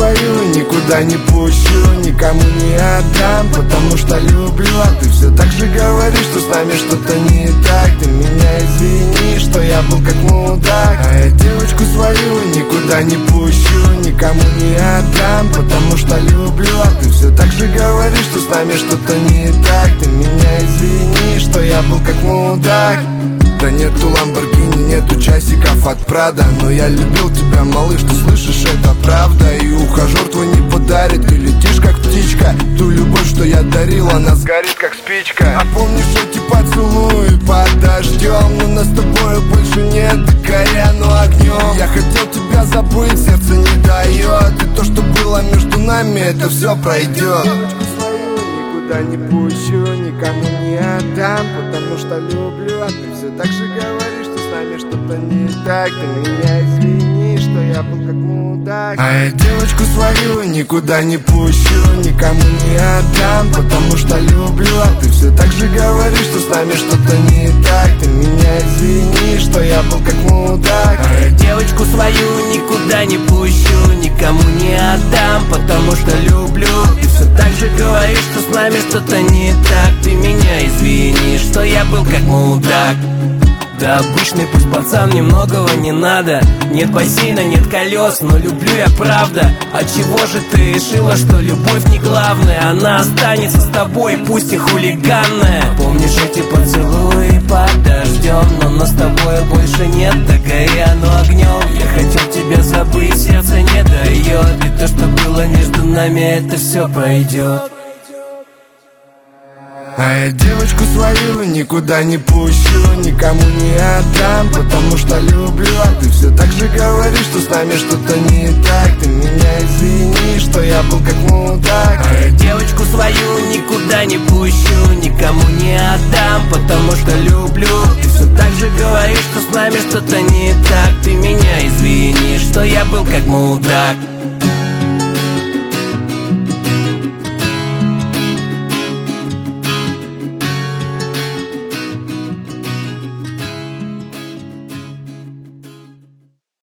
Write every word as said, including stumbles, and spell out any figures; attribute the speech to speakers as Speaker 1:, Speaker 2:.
Speaker 1: свою никуда не пущу, никому не отдам, потому что люблю. А ты все так же говоришь, что с нами что-то не так. Ты меня извини, что я был как мудак. А я девочку свою никуда не пущу, никому не отдам, потому что люблю. А ты все так же говоришь, что с нами что-то не так. Ты меня извини, что я был как мудак. Да нету Ламборгини, нету часиков от Прада, но я любил тебя, малыш, ты слышишь, это правда. И ухажер твой не подарит, ты летишь как птичка. Ту любовь, что я дарил, она сгорит как спичка. А помнишь эти поцелуи под дождем? Но нас с тобой больше нет, ты горяну огнем. Я хотел тебя забыть, сердце не дает. И то, что было между нами, это все пройдет. Никуда не пущу, никому не отдам, потому что люблю. А ты все так же говоришь, что с нами что-то не так. Ты меня извини, что я был как мудак. А я девочку свою никуда не пущу, никому не отдам, потому что люблю. А ты все так же говоришь, что с нами что-то не так. Ты меня извини, что я был как мудак.
Speaker 2: А я девочку свою никуда не пущу, никому не отдам, потому что люблю. Ты все так же говоришь, что с нами что-то не так. Ты меня извини, что я был как мудак. Да обычный пусть пацан, мне многого не надо. Нет бассейна, нет колес, но люблю я правда. Отчего же ты решила, что любовь не главная? Она останется с тобой, пусть и хулиганная. Помнишь эти поцелуи под дождем? Но нас с тобой больше нет, так горяну огнем. Я хотел тебя забыть, сердце не дает. И то, что было между нами, это все пройдет.
Speaker 1: А я девочку свою никуда не пущу, никому не отдам, потому что люблю. А ты все так же говоришь, что с нами что-то не так. Ты меня извини, что я был как мудак.
Speaker 2: А я девочку свою никуда не пущу, никому не отдам, потому что люблю. Ты все так же говоришь, что с нами что-то не так. Ты меня извини, что я был как мудак.